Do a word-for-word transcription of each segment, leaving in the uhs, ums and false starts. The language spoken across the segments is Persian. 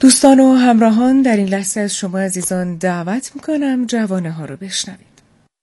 دوستان و همراهان، در این لحظه از شما عزیزان دعوت میکنم جوانه ها رو بشنوید.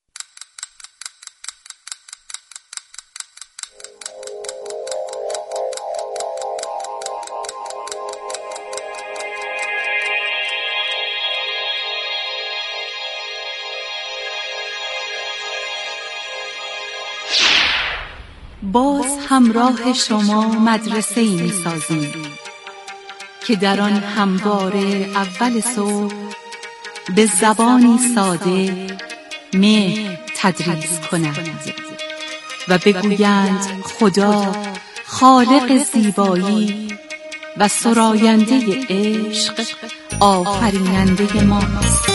باز همراه شما مدرسه‌ای می‌سازیم که در آن همواره اول صبح به زبانی ساده مهر تدریس کنند و بگویند خدا خالق زیبایی و سراینده عشق آفریننده ماست.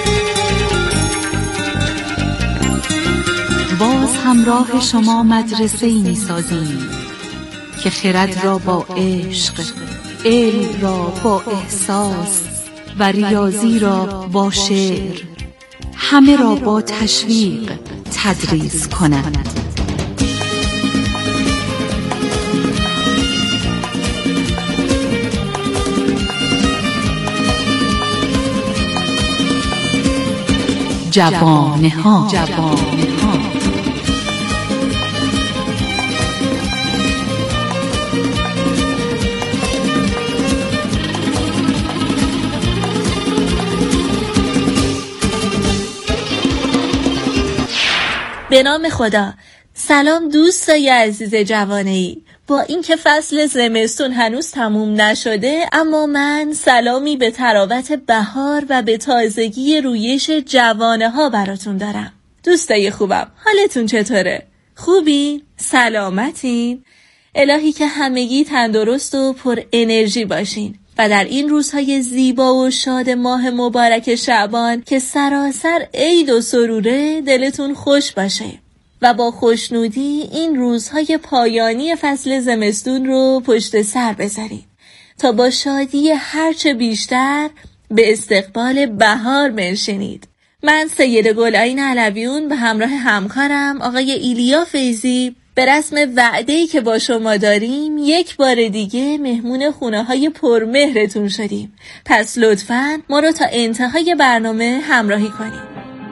باز همراه شما مدرسه‌ای می‌سازیم که خرد را با عشق، علم را با احساس و ریاضی را با شعر، همه را با تشویق تدریس کنند. جوانه ها جوانه ها به نام خدا. سلام دوستای عزیز جوانه‌ای. با اینکه فصل زمستون هنوز تموم نشده، اما من سلامی به تراوت بهار و به تازگی رویش جوانه ها براتون دارم. دوستای خوبم، حالتون چطوره؟ خوبین؟ سلامتین؟ الهی که همگی تندرست و پر انرژی باشین و در این روزهای زیبا و شاد ماه مبارک شعبان که سراسر عید و سروره دلتون خوش باشه و با خوشنودی این روزهای پایانی فصل زمستون رو پشت سر بذارین تا با شادی هرچه بیشتر به استقبال بهار بنشینید. من سید گل‌آیین علویون به همراه همکارم آقای ایلیا فیضی به رسم وعده‌ای که با شما داریم یک بار دیگه مهمون خونه‌های پرمهرتون شدیم. پس لطفاً ما رو تا انتهای برنامه همراهی کنید.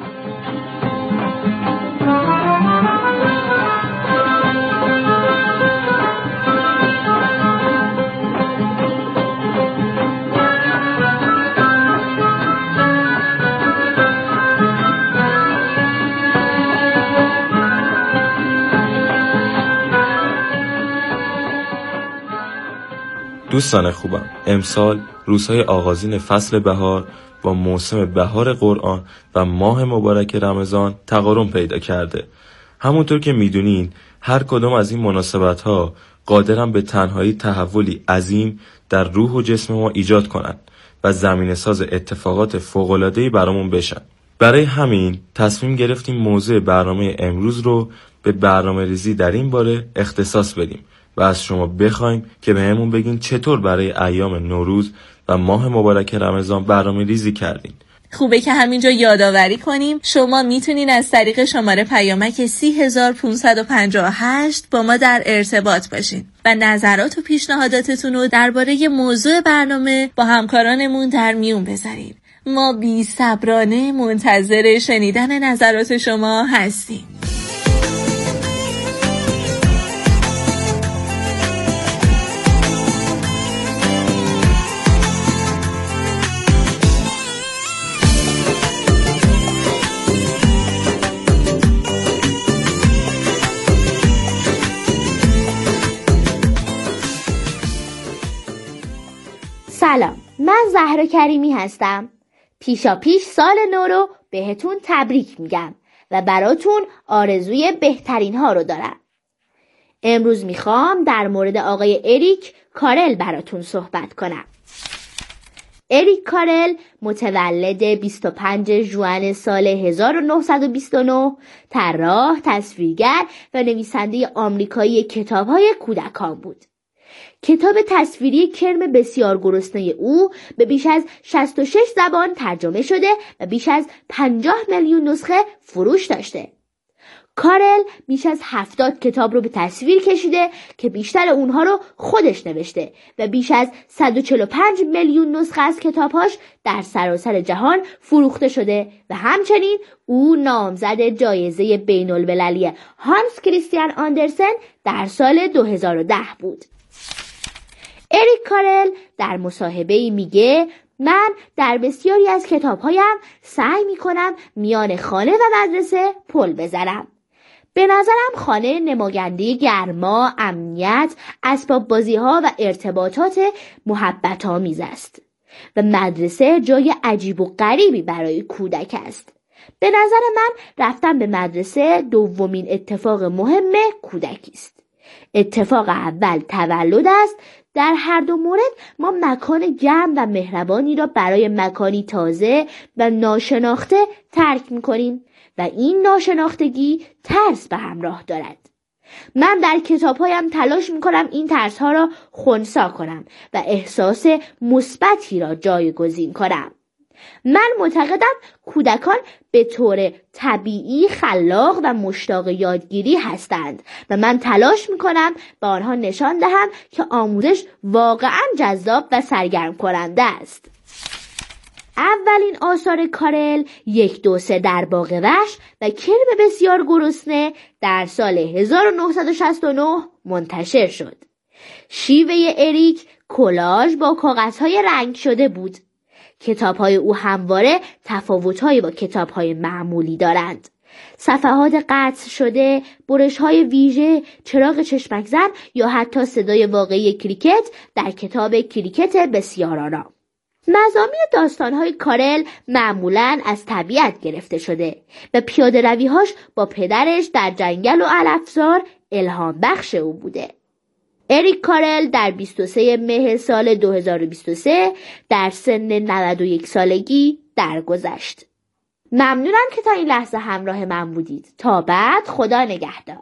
دوستان خوبم، امسال روزهای آغازین فصل بهار با موسم بهار قرآن و ماه مبارک رمضان تقارن پیدا کرده. همونطور که میدونین هر کدوم از این مناسبت ها قادرن به تنهایی تحولی عظیم در روح و جسم ما ایجاد کنن و زمینه ساز اتفاقات فوق‌العاده‌ای برامون بشن. برای همین تصمیم گرفتیم موضوع برنامه امروز رو به برنامه ریزی در این باره اختصاص بدیم و از شما بخوایم که بهمون بگین چطور برای ایام نوروز و ماه مبارک رمضان برنامه ریزی کردین. خوبه که همینجا یادآوری کنیم شما میتونین از طریق شماره پیامک سی هزار پانصد و پنجاه و هشت با ما در ارتباط باشین و نظرات و پیشنهاداتتون رو درباره موضوع برنامه با همکارانمون در میون بذارین. ما بی صبرانه منتظر شنیدن نظرات شما هستیم. سلام، من زهرا کریمی هستم. پیشا پیش سال نو رو بهتون تبریک میگم و براتون آرزوی بهترین ها رو دارم. امروز میخوام در مورد آقای اریک کارل براتون صحبت کنم. اریک کارل متولد بیست و پنجم ژوئن سال هزار و نهصد و بیست و نه، طراح، تصویرگر و نویسنده آمریکایی کتاب‌های کودکان بود. کتاب تصویری کرم بسیار گرسنه او به بیش از شصت و شش زبان ترجمه شده و بیش از پنجاه میلیون نسخه فروش داشته. کارل بیش از هفتاد کتاب رو به تصویر کشیده که بیشتر اونها رو خودش نوشته و بیش از صد و چهل و پنج میلیون نسخه از کتابهاش در سراسر جهان فروخته شده و همچنین او نامزد جایزه بین المللی هانس کریستیان آندرسن در سال دو هزار و ده بود. اریک کارل در مصاحبه‌ای میگه من در بسیاری از کتابهایم سعی میکنم میان خانه و مدرسه پل بزنم. به نظرم خانه نماینده گرما، امنیت، اسباب بازی ها و ارتباطات محبت آمیز است و مدرسه جای عجیب و غریبی برای کودک است. به نظر من رفتن به مدرسه دومین اتفاق مهم کودکی است. اتفاق اول تولد است. در هر دو مورد ما مکان گرم و مهربانی را برای مکانی تازه و ناشناخته ترک می‌کنیم و این ناشناختگی ترس به همراه دارد. من در کتاب‌هایم تلاش می‌کنم این ترس‌ها را خنثی کنم و احساس مثبتی را جایگزین کنم. من معتقدم کودکان به طور طبیعی خلاق و مشتاق یادگیری هستند و من تلاش میکنم به آنها نشان دهم که آموزش واقعا جذاب و سرگرم کننده است. اولین آثار کارل یک دو سه در باغ وحش و کرم بسیار گرسنه در سال هزار و نهصد و شصت و نه منتشر شد. شیوه اریک کلاژ با کاغذهای رنگ شده بود. کتاب‌های او همواره تفاوت‌هایی با کتاب‌های معمولی دارند. صفحات قطع شده، برش‌های ویژه، چراغ چشمک زن یا حتی صدای واقعی کریکت در کتاب کریکت بسیارآرام. مضامین داستان‌های کارل معمولاً از طبیعت گرفته شده و پیاده‌روی‌هاش با پدرش در جنگل و علفزار الهام بخش او بوده. اریک کارل در بیست و سوم مه سال دو هزار و بیست و سه در سن نود و یک سالگی درگذشت. ممنونم که تا این لحظه همراه من بودید. تا بعد، خدا نگهدار.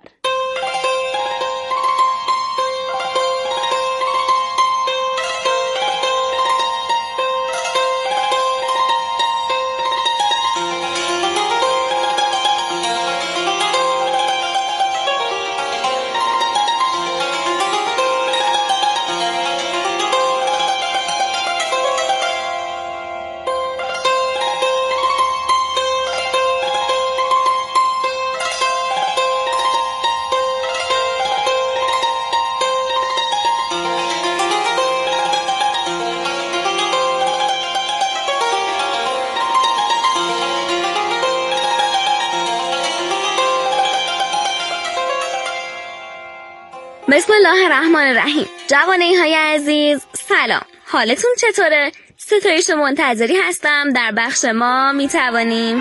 بسم الله الرحمن الرحیم. جوانه های عزیز، سلام. حالتون چطوره؟ ستایش منتظری هستم. در بخش ما می توانیم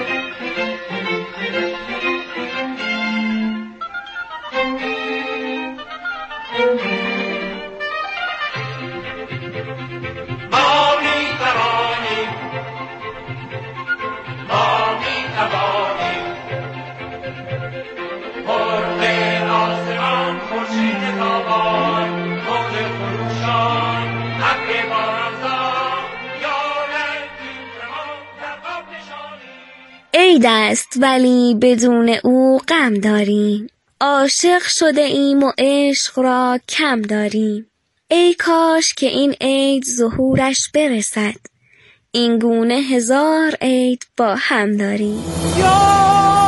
عید است ولی بدون او غم داریم. عاشق شده ایم و عشق را کم داریم. ای کاش که این عید ظهورش برسد. این گونه هزار عید با هم داریم. یا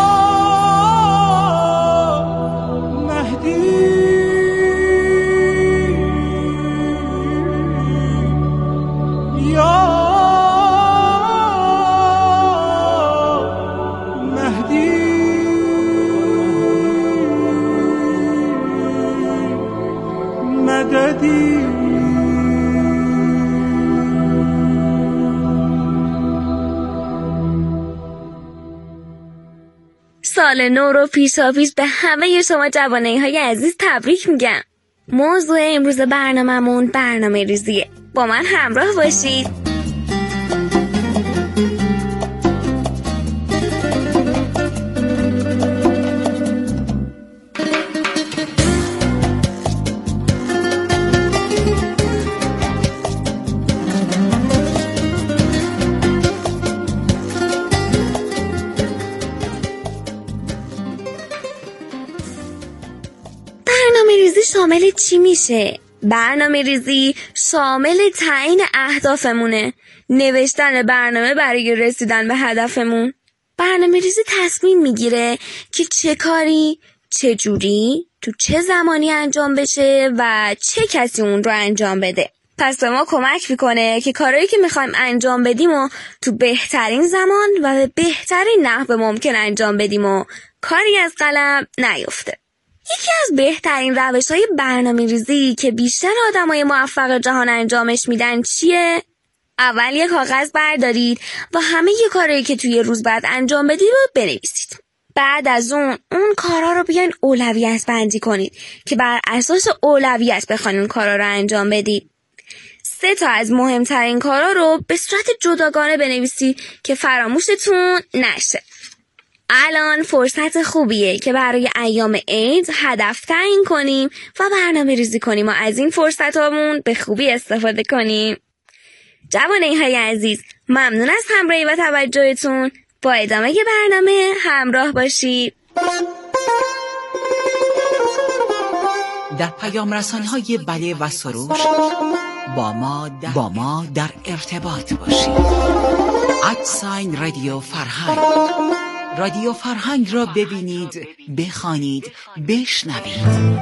مهدی یا سال نو رو پیشا پیش به همه شما جوانه های عزیز تبریک میگم. موضوع امروز برنامه‌مون برنامه ریزیه. با من همراه باشید. شامل چی میشه؟ برنامه ریزی شامل تعیین اهدافمونه، نوشتن برنامه برای رسیدن به هدفمون. برنامه ریزی تصمیم میگیره که چه کاری، چه جوری، تو چه زمانی انجام بشه و چه کسی اون رو انجام بده. پس به ما کمک میکنه که کارهایی که میخوایم انجام بدیم و تو بهترین زمان و به بهترین نحو ممکن انجام بدیم و کاری از قلم نیفته. یکی از بهترین روش‌های برنامه‌ریزی که بیشتر آدمای موفق جهان انجامش میدن چیه؟ اول یک کاغذ بردارید و همه ی کارهایی که توی روز بعد انجام بدید رو بنویسید. بعد از اون اون کارا رو بیاین اولویت بندی کنید که بر اساس اولویت بخواید اون کارا رو انجام بدید. سه تا از مهمترین کارا رو به صورت جداگانه بنویسید که فراموشتون نشه. الان فرصت خوبیه که برای ایام عید هدف تعیین کنیم و برنامه ریزی کنیم و از این فرصتامون به خوبی استفاده کنیم. جوانه‌های عزیز، ممنون از همراهی و توجهتون. با ادامه برنامه همراه باشید. در پیام رسانه‌های بله و سروش با ما در, با ما در ارتباط باشید. ادساین رادیو فرهنگ. رادیو فرهنگ را ببینید، بخوانید، بشنوید.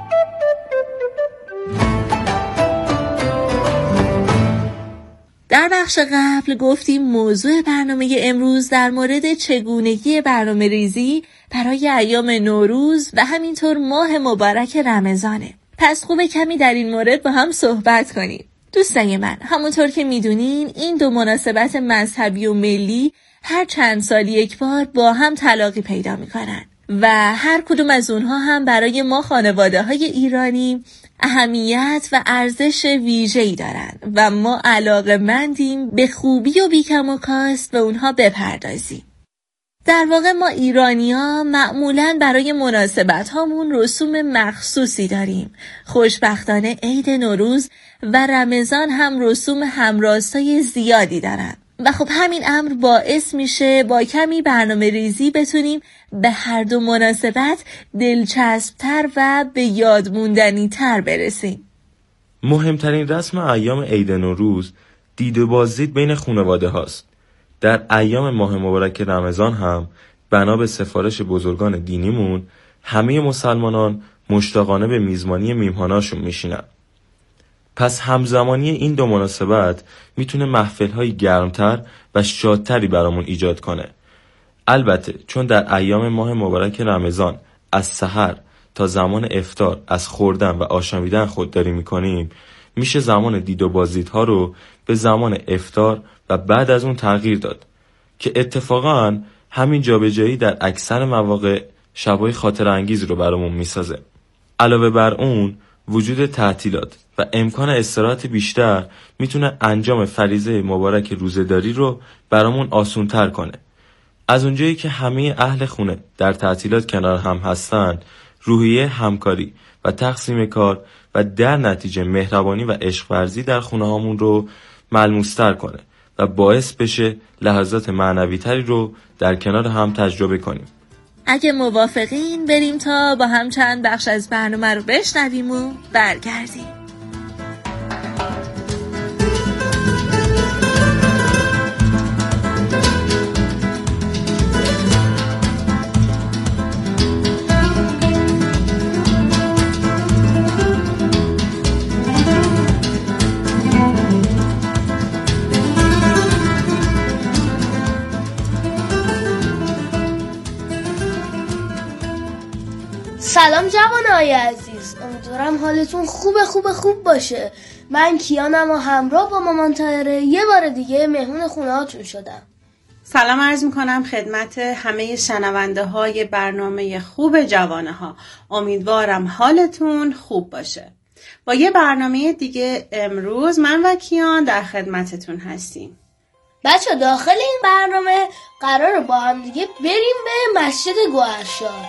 در بخش قبل گفتیم موضوع برنامه امروز در مورد چگونگی برنامه ریزی برای ایام نوروز و همینطور ماه مبارک رمضانه. پس خوبه کمی در این مورد با هم صحبت کنیم. دوستان من، همونطور که میدونین این دو مناسبت مذهبی و ملی هر چند سال یک بار با هم تلاقی پیدا میکنن و هر کدوم از اونها هم برای ما خانواده های ایرانی اهمیت و ارزش ویژه‌ای دارن و ما علاقه‌مندیم به خوبی و بیکم و کاست به اونها بپردازیم. در واقع ما ایرانی‌ها معمولاً برای مناسبت هامون رسوم مخصوصی داریم. خوشبختانه عید نوروز و رمضان هم رسوم همراستای زیادی دارن و خب همین امر باعث میشه با کمی برنامه ریزی بتونیم به هر دو مناسبت دلچسبتر و به یاد موندنی تر برسیم. مهمترین رسم ایام عید نوروز دید و بازدید بین خانواده هاست. در ایام ماه مبارک رمضان هم بنا به سفارش بزرگان دینیمون همه مسلمانان مشتاقانه به میزبانی میهماناشون میشینن. پس همزمانی این دو مناسبت میتونه محفل‌های گرمتر و شادتری برامون ایجاد کنه. البته چون در ایام ماه مبارک رمضان از سحر تا زمان افطار از خوردن و آشامیدن خودداری میکنیم، میشه زمان دید و بازدیدها رو به زمان افطار و بعد از اون تغییر داد که اتفاقاً همین جابجایی در اکثر مواقع شبای خاطر انگیز رو برامون میسازه. علاوه بر اون وجود تعطیلات و امکان استراحت بیشتر میتونه انجام فریضه مبارک روزه‌داری رو برامون آسان‌تر کنه. از اونجایی که همه اهل خونه در تعطیلات کنار هم هستن، روحیه همکاری و تقسیم کار و در نتیجه مهربانی و عشق ورزی در خونه هامون رو ملموس‌تر کنه و باعث بشه لحظات معنوی تری رو در کنار هم تجربه کنیم. اگه موافقین بریم تا با هم چند بخش از برنامه رو بشنویم و برگردیم. سلام جوانای عزیز، امیدوارم حالتون خوب خوب خوب باشه. من کیانم و همراه با مامان طاهره یه بار دیگه مهمون خونه هاتون شدم. سلام عرض میکنم خدمت همه شنونده های برنامه خوب جوانه ها. امیدوارم حالتون خوب باشه. با یه برنامه دیگه امروز من و کیان در خدمتتون هستیم. بچه داخل این برنامه قراره با هم دیگه بریم به مسجد گوهرشاد.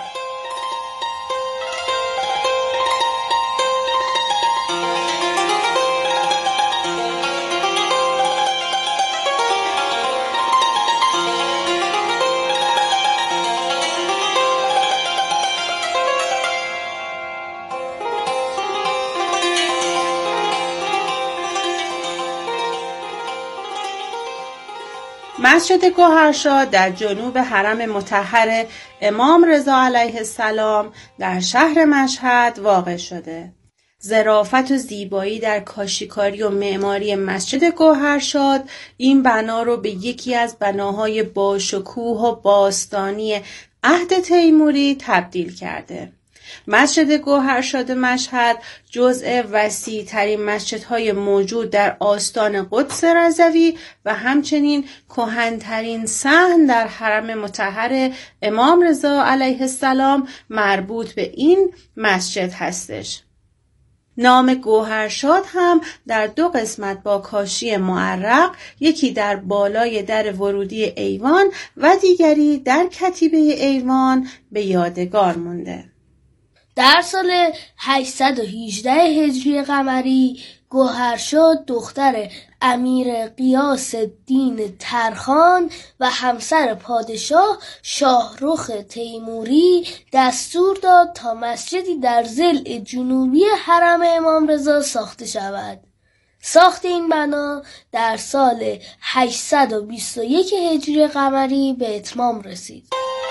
مسجد گوهرشاد در جنوب حرم مطهر امام رضا علیه السلام در شهر مشهد واقع شده. ظرافت و زیبایی در کاشیکاری و معماری مسجد گوهرشاد این بنا رو به یکی از بناهای باشکوه و باستانی عهد تیموری تبدیل کرده. مسجد گوهرشاد مشهد جزء وسیع ترین مسجدهای موجود در آستان قدس رضوی و همچنین کهن‌ترین صحن در حرم مطهر امام رضا علیه السلام مربوط به این مسجد هستش. نام گوهرشاد هم در دو قسمت با کاشی معرق، یکی در بالای در ورودی ایوان و دیگری در کتیبه ایوان به یادگار مونده. در سال هشتصد و هجده هجری قمری گوهرشاد دختر امیر غیاث الدین ترخان و همسر پادشاه شاهرخ تیموری دستور داد تا مسجدی در ضلع جنوبی حرم امام رضا ساخته شود. ساخت این بنا در سال هشتصد و بیست و یک هجری قمری به اتمام رسید.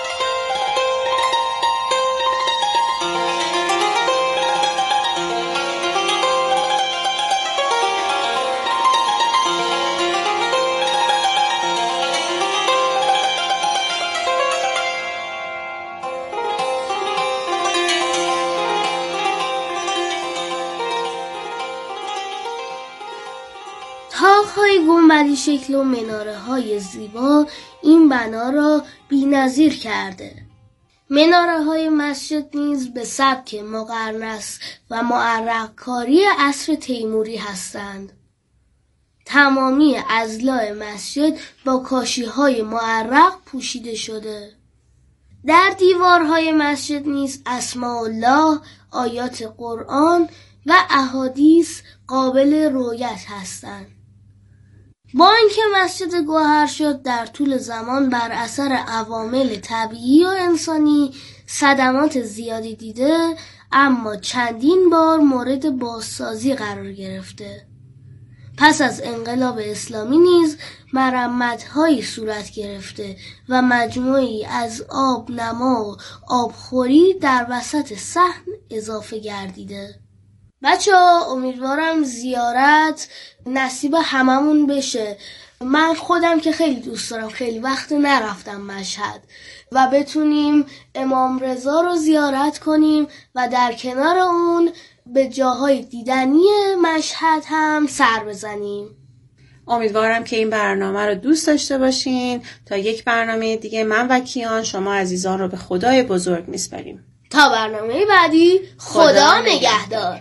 تاق‌های گنبدی شکل و مناره‌های زیبا این بنا را بی‌نظیر کرده. مناره‌های مسجد نیز به سبک مقرنس و معرق کاری عصر تیموری هستند. تمامی اضلاع مسجد با کاشی‌های معرق پوشیده شده. در دیوارهای مسجد نیز اسماء الله، آیات قرآن و احادیث قابل رؤیت هستند. با اینکه مسجد گوهرشاد در طول زمان بر اثر عوامل طبیعی و انسانی صدمات زیادی دیده، اما چندین بار مورد بازسازی قرار گرفته. پس از انقلاب اسلامی نیز مرمت‌هایی صورت گرفته و مجموعی از آب نما و آبخوری در وسط صحن اضافه گردیده. بچه ها امیدوارم زیارت نصیب هممون بشه. من خودم که خیلی دوست دارم، خیلی وقت نرفتم مشهد و بتونیم امام رضا رو زیارت کنیم و در کنار اون به جاهای دیدنی مشهد هم سر بزنیم. امیدوارم که این برنامه رو دوست داشته باشین. تا یک برنامه دیگه من و کیان شما عزیزان رو به خدای بزرگ میسپاریم. تا برنامه بعدی، خدا, خدا نگهدار.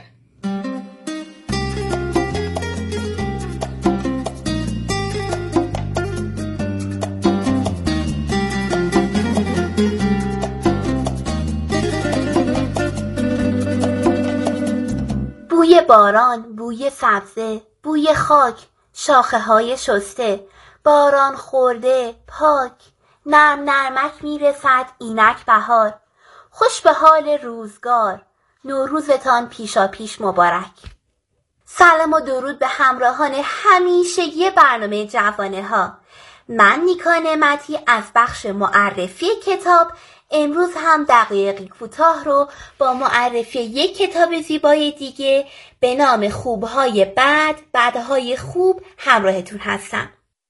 بوی باران، بوی سبزه، بوی خاک، شاخه های شسته، باران خورده، پاک، نرم نرمک میرسد اینک بهار، خوش به حال روزگار، نوروزتان پیشا پیش مبارک. سلام و درود به همراهان همیشگی برنامه جوانه ها. من نیکا نعمتی از بخش معرفی کتاب امروز هم دقایقی کوتاه رو با معرفی یک کتاب زیبای دیگه به نام خوبهای بد، بدهای خوب همراهتون هستم.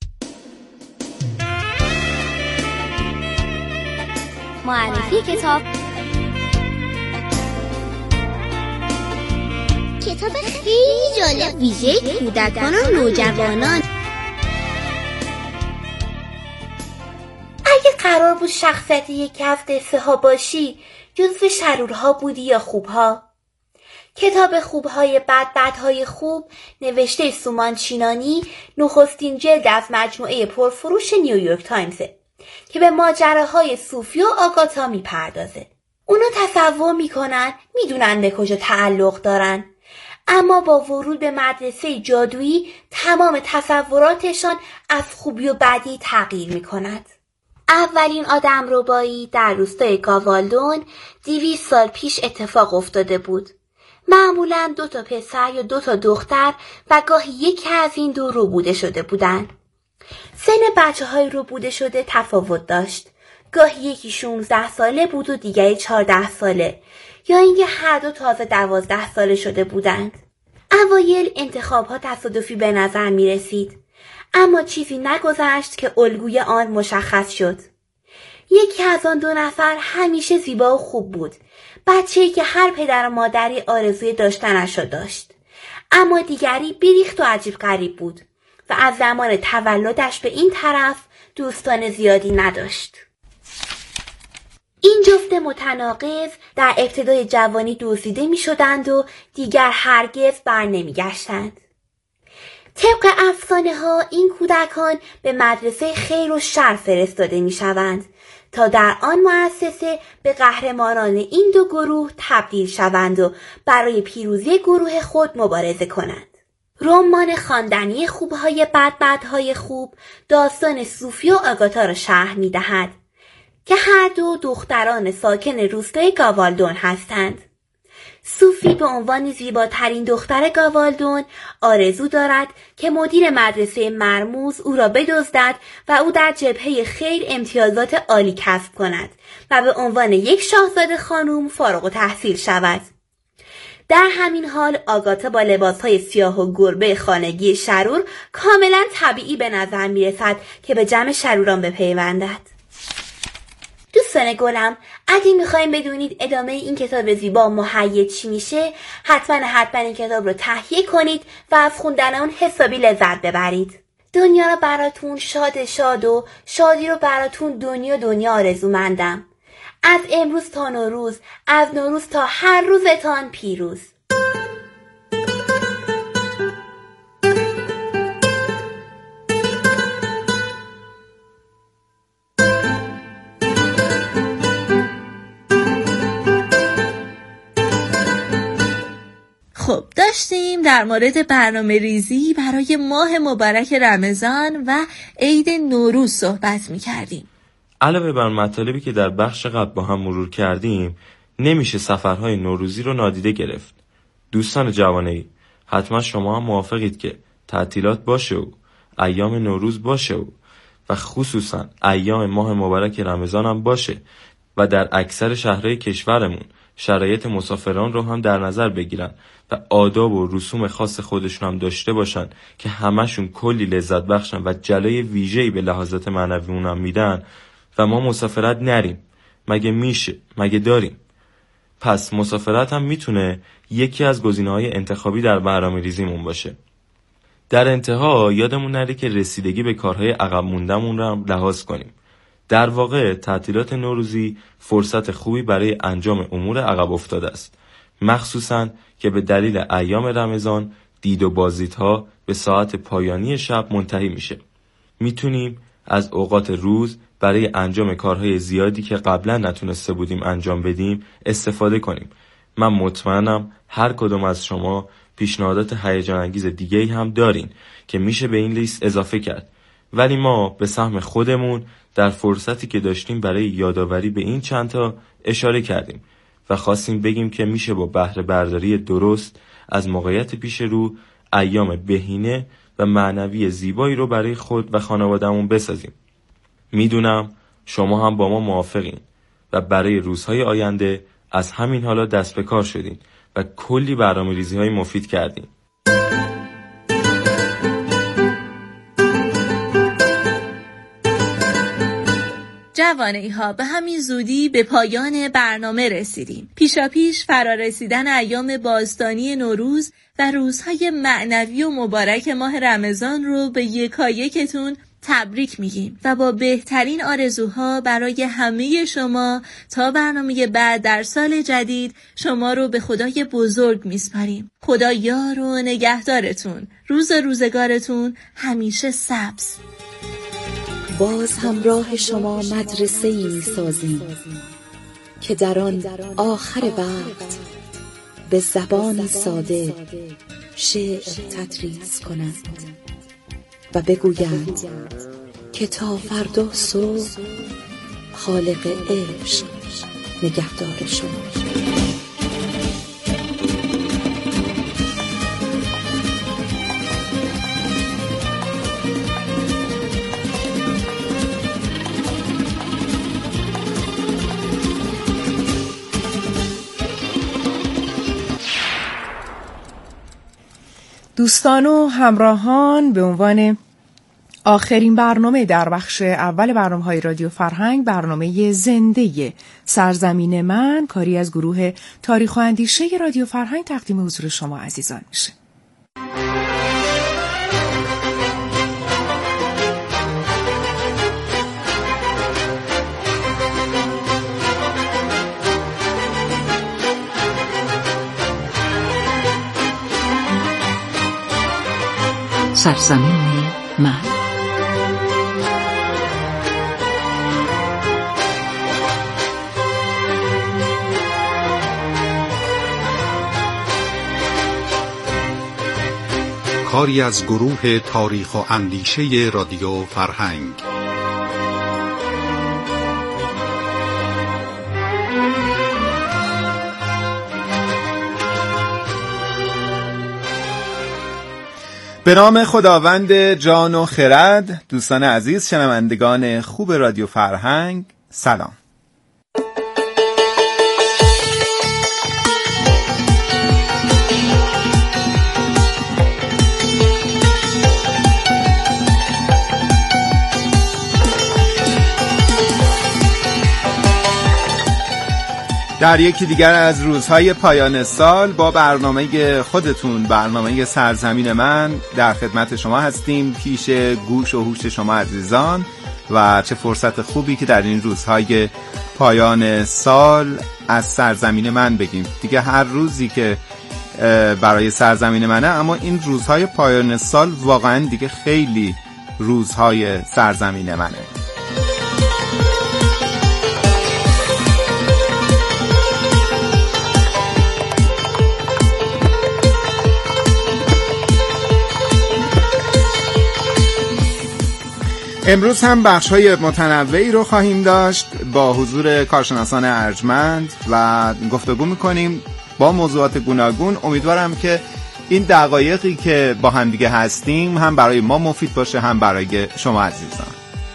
معرفی کتاب. کتاب خیلی جالب ویژه کودکان و نوجوانان. اگه قرار بود شخصیت یکی از قصه ها باشی، جزو شرورها بودی یا خوبها؟ کتاب خوبهای بد، بدهای خوب نوشته سومان چینانی نخستین جلد از مجموعه پرفروش نیویورک تایمزه که به ماجراهای صوفی و آگاتا میپردازه. اونا تصور میکنن میدونن به کجا تعلق دارن، اما با ورود به مدرسه جادویی تمام تصوراتشان از خوبی و بدی تغییر میکند. اولین آدم ربایی در روستای گاوالدون دویست سال پیش اتفاق افتاده بود. معمولاً دو تا پسر یا دو تا دختر و گاهی یکی از این دو رو بوده شده بودند. سن بچه های رو بوده شده تفاوت داشت. گاهی یکی شونزده ساله بود و دیگری چهارده ساله، یا اینکه هر دو تازه دوازده ساله شده بودند. اوایل انتخاب ها تصادفی به نظر می رسید، اما چیزی نگذشت که الگوی آن مشخص شد. یکی از آن دو نفر همیشه زیبا و خوب بود، بچه‌ای که هر پدر و مادری آرزوی داشتنش را داشت. اما دیگری بیریخت و عجیب غریب بود و از زمان تولدش به این طرف دوستان زیادی نداشت. این جفت متناقض در ابتدای جوانی دزدیده می شدند و دیگر هرگز بر نمی گشتند. طبق افسانه ها این کودکان به مدرسه خیر و شر فرستاده می شوند تا در آن مؤسسه به قهرمانان این دو گروه تبدیل شوند و برای پیروزی گروه خود مبارزه کنند. رمان خواندنی خوبهای بد بدهای خوب داستان صوفی و آگاتا را شرح می دهد که هر دو دختران ساکن روستای گاوالدون هستند. صوفی به عنوان زیباترین دختر گاوالدون آرزو دارد که مدیر مدرسه مرموز او را بدزدد و او در جبهه خیر امتیازات عالی کسب کند و به عنوان یک شاهزاده خانم فارغ التحصیل شود. در همین حال آگاتا با لباسهای سیاه و گربه خانگی شرور کاملا طبیعی به نظر می رسد که به جمع شروران بپیوندد. دوستان گلم، اگه میخوایم بدونید ادامه این کتاب زیبا مهیج چی میشه، حتما حتما این کتاب رو تهیه کنید و از خوندن اون حسابی لذت ببرید. دنیا رو براتون شاد شاد و شادی رو براتون دنیا دنیا آرزومندم. از امروز تا نوروز، از نوروز تا هر روزتان پیروز. خب داشتیم در مورد برنامه ریزی برای ماه مبارک رمضان و عید نوروز صحبت می کردیم. علاوه بر مطالبی که در بخش قبل با هم مرور کردیم، نمیشه سفرهای نوروزی رو نادیده گرفت. دوستان جوانه‌ای، حتما شما هم موافقید که تعطیلات باشه و ایام نوروز باشه و و خصوصا ایام ماه مبارک رمضان هم باشه و در اکثر شهرهای کشورمون شرایط مسافران رو هم در نظر بگیرن و آداب و رسوم خاص خودشون هم داشته باشن که همشون کلی لذت بخشن و جلوی ویژه‌ای به لحاظات معنویمون هم میدن و ما مسافرت نریم. مگه میشه؟ مگه داریم؟ پس مسافرت هم میتونه یکی از گزینه‌های انتخابی در برنامه ریزیمون باشه. در انتها یادمون نره که رسیدگی به کارهای عقب مونده‌مون رو هم لحاظ کنیم. در واقع تعطیلات نوروزی فرصت خوبی برای انجام امور عقب افتاده است، مخصوصاً که به دلیل ایام رمضان دید و بازدیدها به ساعت پایانی شب منتهی میشه. میتونیم از اوقات روز برای انجام کارهای زیادی که قبلا نتونسته بودیم انجام بدیم استفاده کنیم. من مطمئنم هر کدوم از شما پیشنهادات هیجان انگیز دیگه‌ای هم دارین که میشه به این لیست اضافه کرد، ولی ما به سهم خودمون در فرصتی که داشتیم برای یادآوری به این چند تا اشاره کردیم و خواستیم بگیم که میشه با بهره برداری درست از موقعیت پیش رو ایام بهینه و معنوی زیبایی رو برای خود و خانواده‌مون بسازیم. میدونم شما هم با ما موافقین و برای روزهای آینده از همین حالا دست به کار شدین و کلی برنامه‌ریزی‌های مفید کردین. جوانه‌ای ها، به همین زودی به پایان برنامه رسیدیم. پیشا پیش فرا رسیدن ایام بازدانی نوروز و روزهای معنوی و مبارک ماه رمضان رو به یکایکتون تبریک میگیم و با بهترین آرزوها برای همه شما تا برنامه بعد در سال جدید شما رو به خدای بزرگ میسپاریم. خدا یار و نگهدارتون، روز روزگارتون همیشه سبز. باز همراه شما مدرسه‌ای می‌سازیم که در آن آخر وقت به زبان ساده شعر تدریس کنند و بگویند که تا فردا صبح خالق عشق نگهدار شما. دوستان و همراهان، به عنوان آخرین برنامه در بخش اول برنامه‌های رادیو فرهنگ، برنامه زنده سرزمین من، کاری از گروه تاریخ و اندیشه رادیو فرهنگ تقدیم حضور شما عزیزان میشه. سرزمین من. کاری از گروه تاریخ و اندیشه رادیو فرهنگ. به نام خداوند جان و خرد، دوستان عزیز شنوندگان خوب رادیو فرهنگ، سلام. در یکی دیگر از روزهای پایان سال با برنامه خودتون، برنامه سرزمین من، در خدمت شما هستیم، پیش گوش و هوش شما عزیزان. و چه فرصت خوبی که در این روزهای پایان سال از سرزمین من بگیم. دیگه هر روزی که برای سرزمین منه، اما این روزهای پایان سال واقعا دیگه خیلی روزهای سرزمین منه. امروز هم بخش‌های متنوعی رو خواهیم داشت با حضور کارشناسان ارجمند و گفتگو می‌کنیم با موضوعات گوناگون. امیدوارم که این دقایقی که با هم دیگه هستیم هم برای ما مفید باشه، هم برای شما عزیزان.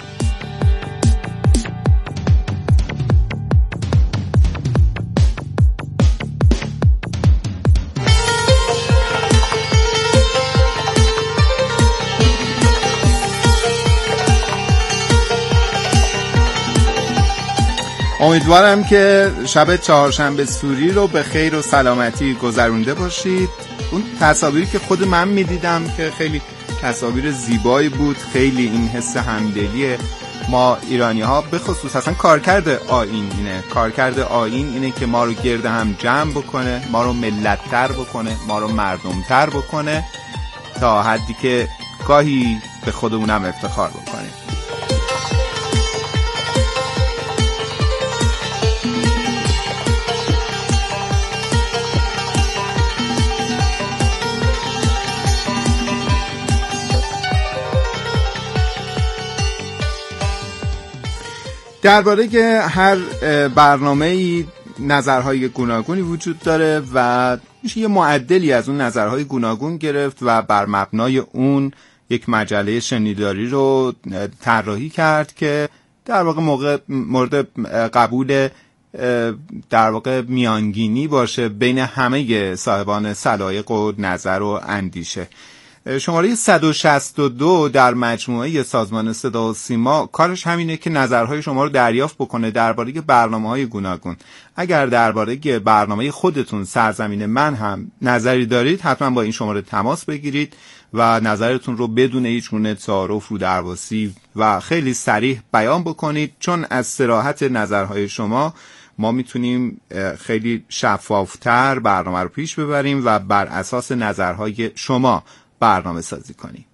امیدوارم که شب چهارشنبه سوری رو به خیر و سلامتی گذرونده باشید. اون تصاویری که خود من میدیدم که خیلی تصاویر زیبایی بود، خیلی این حس همدلی ما ایرانی ها به خصوص اصلا کارکرد آیین اینه. کارکرد آیین اینه که ما رو گرد هم جمع بکنه، ما رو ملت‌تر بکنه، ما رو مردم‌تر بکنه، تا حدی که گاهی به خودمونم افتخار بکنیم. درباره هر برنامه‌ای نظرهای گوناگونی وجود داره و میشه یه معدلی از اون نظرهای گوناگون گرفت و بر مبنای اون یک مجله شنیداری رو طراحی کرد که در واقع موقع مورد قبول در واقع میانگینی باشه بین همه صاحبان سلایق و نظر و اندیشه. شماره صد و شصت و دو در مجموعه سازمان صدا و سیما کارش همینه که نظرهای شما رو دریافت بکنه درباره برنامه‌های گوناگون. اگر درباره برنامه خودتون سرزمین من هم نظری دارید، حتما با این شماره تماس بگیرید و نظرتون رو بدون هیچ گونه تعارف رو درواسی و خیلی صریح بیان بکنید، چون از صراحت نظرهای شما ما میتونیم خیلی شفافتر برنامه رو پیش ببریم و بر اساس نظرهای شما برنامه سازی کنیم.